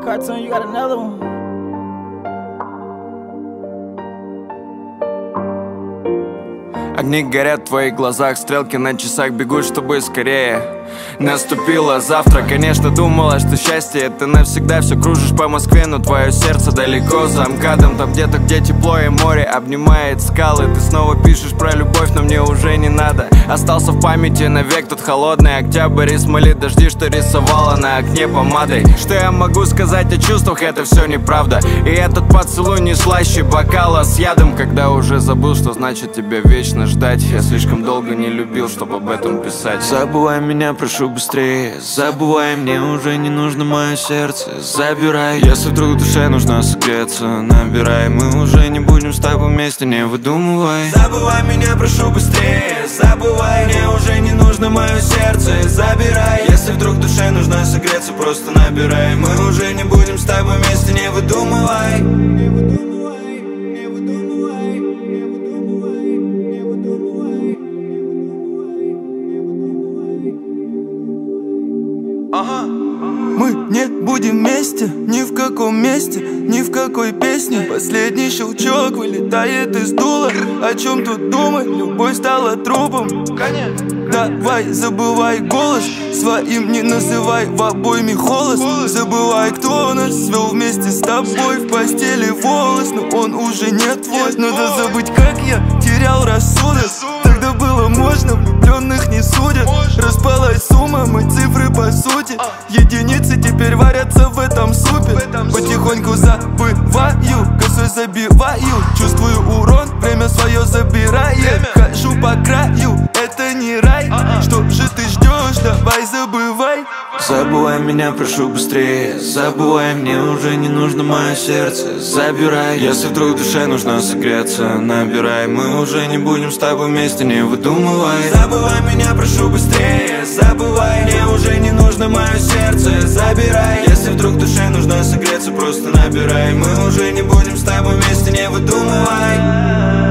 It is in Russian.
Cartoon, you got another one? Огни горят в твоих глазах, стрелки на часах бегут, чтобы скорее наступило завтра. Конечно, думала, что счастье это навсегда. Все кружишь по Москве, но твое сердце далеко за МКАДом. Там где-то, где тепло и море обнимает скалы. Ты снова пишешь про любовь, но мне уже не надо. Остался в памяти навек тот холодный октябрь и смолит дожди, что рисовала на окне помадой. Что я могу сказать о чувствах, это все неправда. И этот поцелуй не слаще бокала с ядом. Когда уже забыл, что значит тебя вечно ждать. Я слишком долго не любил, чтобы об этом писать. Забывай меня, прошу быстрее. Забывай, мне уже не нужно мое сердце. Забирай, если вдруг душе нужно согреться. Набирай, мы уже не будем с тобой вместе, не выдумывай. Забывай меня, прошу быстрее. Забывай, мне уже не нужно мое сердце. Забирай, если вдруг душе нужно согреться, просто набирай. Мы уже не будем с тобой вместе, не выдумывай. Мы не будем вместе, ни в каком месте, ни в какой песне. Последний щелчок вылетает из дула. О чем тут думать, любовь стала трупом. Давай, забывай голос, своим не называй в обойме холос. Забывай, кто нас свел вместе с тобой. В постели волос, но он уже не твой. Надо забыть, как я терял рассудок. Тогда было можно, влюбленных не судят. Распалась сумма, мы цифры по сути. Единицы теперь варятся в этом супе. Потихоньку забываю, косой забиваю. Чувствую урон, время свое забирает. Хожу по краю, это не рай. Что же ты ждешь, давай забывай. Забывай меня, прошу быстрее. Забывай, мне уже не нужно мое сердце. Забирай, если вдруг душе нужно согреться. Набирай, мы уже не будем с тобой вместе, не выдумывай. Забывай меня, прошу быстрее. Забывай, мне уже не нужно мое сердце. Забирай, если вдруг душе нужно согреться, просто набирай. Мы уже не будем с тобой вместе, не выдумывай.